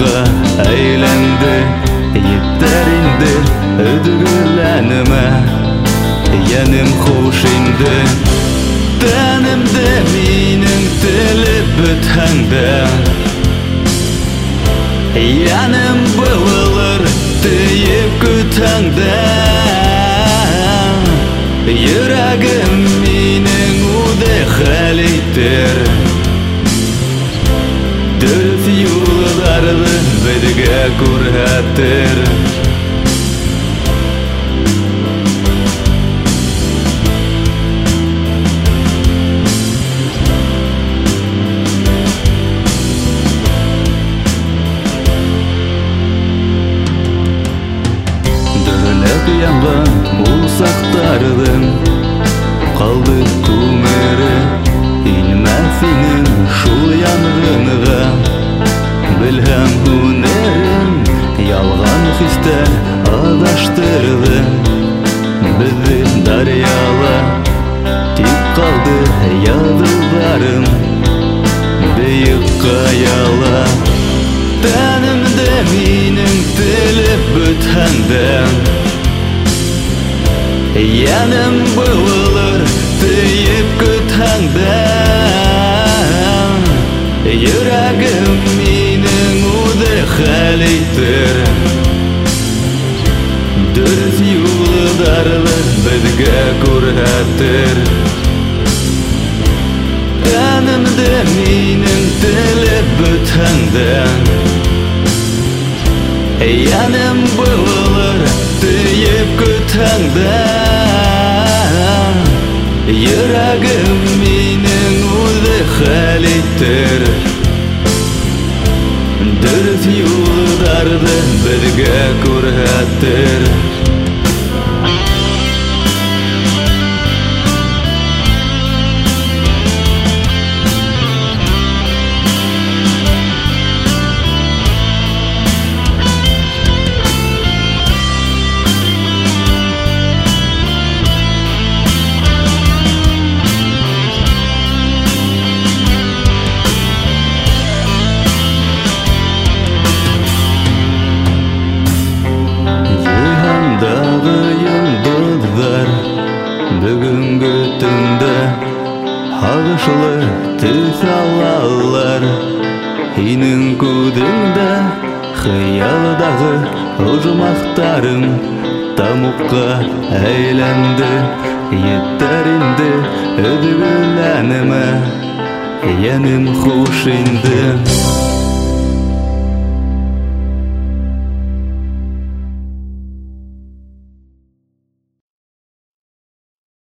Тамукка әйләнде, еттер инде өдгөләнемә. Янем хуш инде, тәнемдә минең телеп бөтһәңдә. Янем булыр тиеп көтәңдә. Йөрәгем минең үде хәл итер. Дөрес юлларны бергә күрһәтер. Янган улсақтардың қалды күмері, инмәс синең шул янгынга. Белһәм һөнәрем ялган хистә адаштырды. Безне дарьяла тик калды язылдарым, бөек каяла. Тәнемдә минең телеп бөтһәңдә. Янем булыр тиеп көтһәңдә. Йөрәгем минең үде хәл итер. Дөрес юлларны безгә күрһәтер. Тәнемдә минең телеп бөтһәңдә. Янем булыр тиеп көтһәңдә. Йөрәгем минең үде хәл итер. Дөрес юлларны безгә күрһәтер. Бүгінгі түнді ағышлы төс алалар. Һинең күҙеңдә хыялдағы ожмақтарым тамукка әйләнде. Еттер инде өҙгөләнемә. Янем хуш инде.